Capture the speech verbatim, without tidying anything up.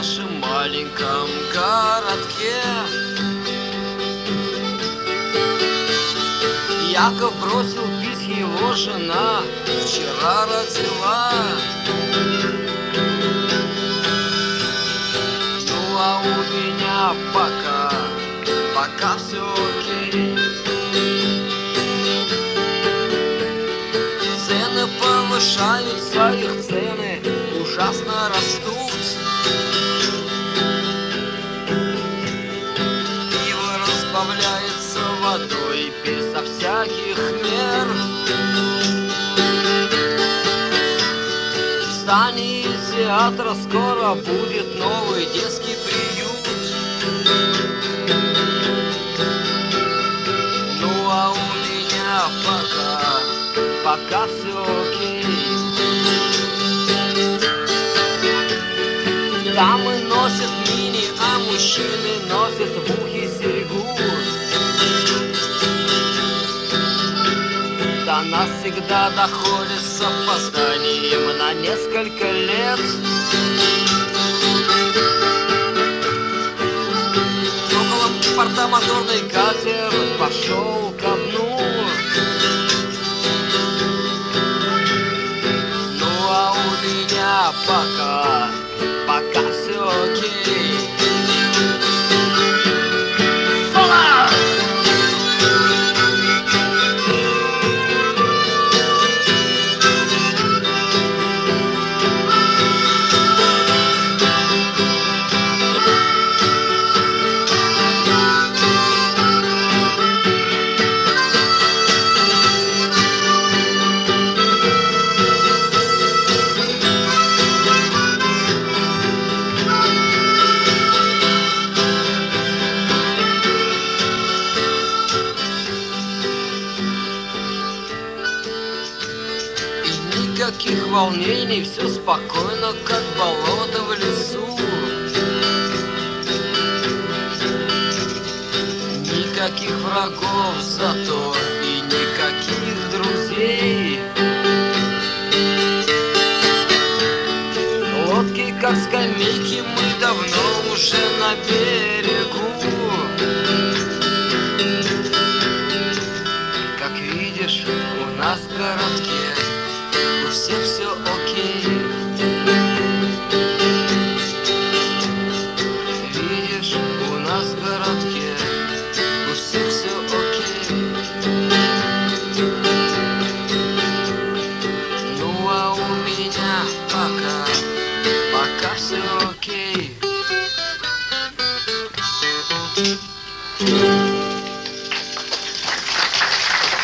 нашем маленьком городке. Яков бросил пить, его жена вчера родила. Ну а у меня пока, пока все окей. Цены повышаются, их цены ужасно растут. Пиво разбавляется водой безо всяких мер. В здании театра скоро будет новый детский приют. Ну а у меня пока, пока все окей. Дамы носят мини, а мужчины носят в ухе серьгу. До нас всегда доходит с опозданием на несколько лет. Около порта моторный катер пошел ко дну. Ну а у меня пока, пока все окей. Соло! Никаких волнений, все спокойно, как болото в лесу. Никаких врагов зато и никаких друзей. Лодки, как скамейки, мы давно уже на берегу. Как видишь, у нас в городке у всех все окей.